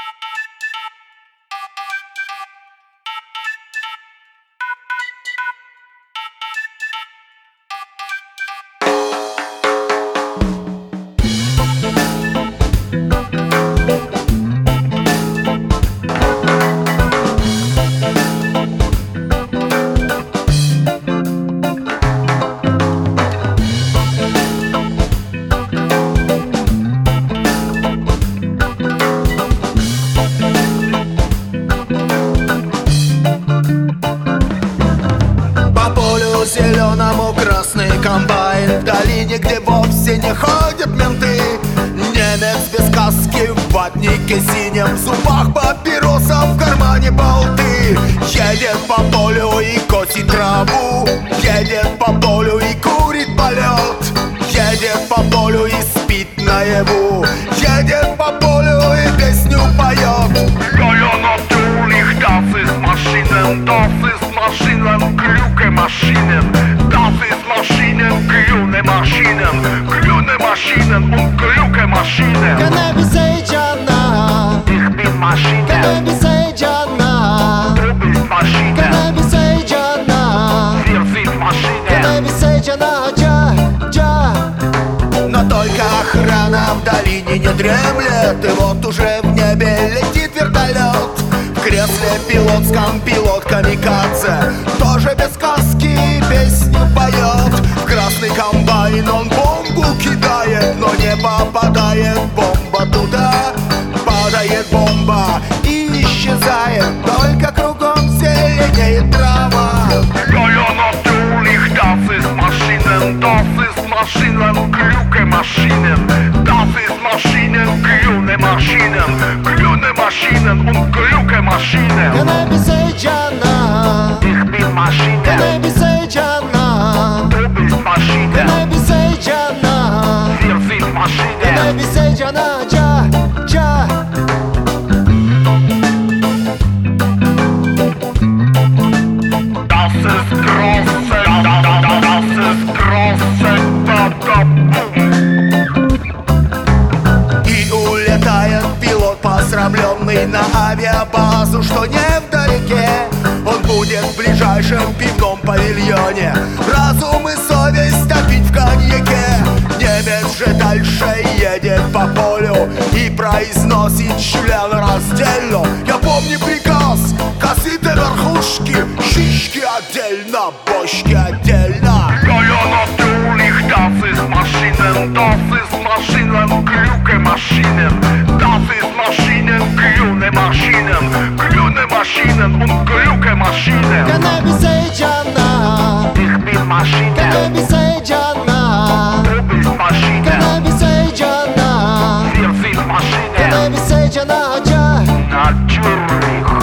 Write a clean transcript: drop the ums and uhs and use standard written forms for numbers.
Зеленому красный комбайн в долине, где вовсе не ходят менты. Немец без каски в ватнике синем, в зубах папироса, в кармане болты. Едет по полю и косит траву, едет по полю и курит полет. Едет по полю и спит наяву, едет по полю и песню поет. Ja, natürlich, das ist Maschinen, kluge Maschinen. Das ist Maschinen, grüne Maschinen, grüne Maschinen und kluge Maschinen. Can I say Jana? Ich bin Maschine, Can I say Jana? du bist Maschine, Can I say Jana? wir sind Maschinen. Can I say Jana? Но только охрана в долине не дремлет, и вот уже в небе летит вертолет. В кресле пилотском пилот камикадзе тоже без каски песню поет. В красный комбайн он бомбу кидает, но не попадает бомба туда. Падает бомба и исчезает, только кругом зеленеет трава. Ja, natürlich, das ist Maschinen, kluge Maschinen. Das ist Maschinen, grüne Maschinen und kluge Maschinen. Can I say Jana? Ich bin Maschine, Can I say Jana? du bist Maschine, Can I say Jana? wir sind Maschinen. Can I say Jana? Das ist große, das ist große И улетает пилот посрамленный на авиабазу, что не вдалеке. Он будет в ближайшем пивном павильоне разум и совесть топить в коньяке. Немец же дальше едет по полю и произносит член раздельно. Я помню приказ: косите верхушки, шишки отдельно, бочки отдельно. Ja, natürlich, das ist Maschinen, kluge Maschinen. Das ist Maschinen, grüne Maschinen und kluge Maschinen. Can I say Jana? Ich bin Maschine, Can I say Jana? du bist Maschine, Can I say Jana? wir sind Maschinen. Can I say Jana? Natürlich.